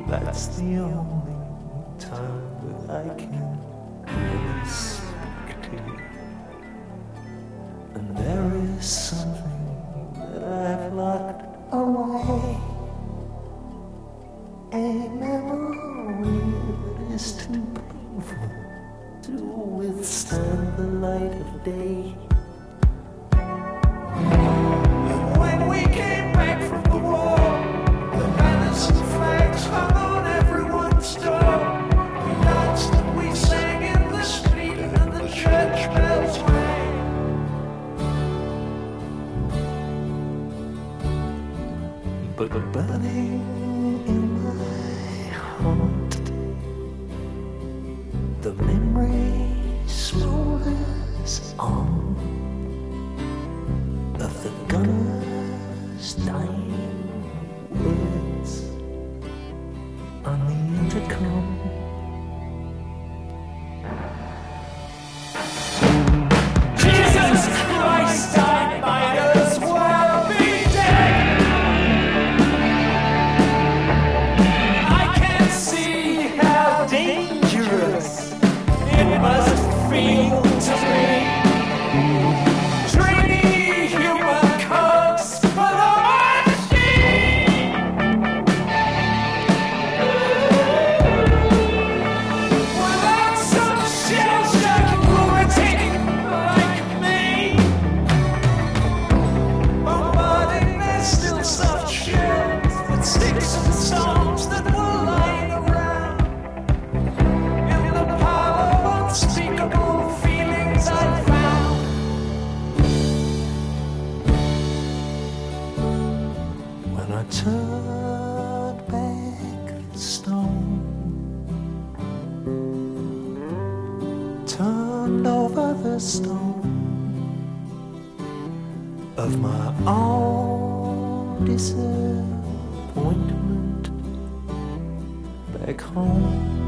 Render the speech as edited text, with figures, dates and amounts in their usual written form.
That's the only time that I can really speak to you. And there is something that I've locked away, a memory that is too painful to withstand the light of day. When we came back from the war, the banners and flags hung on everyone's door. We danced and we sang in the street and the church bells rang. But burning in my heart, the memory smolders on of the gunner's dying words on the intercom. Jesus Christ, I might as well be dead. I can't see how dangerous it must feel to me. Sticks and stones that were lying around in the pile of unspeakable feelings I found. When I turned back the stone, turned over the stone of my own disappointment back home.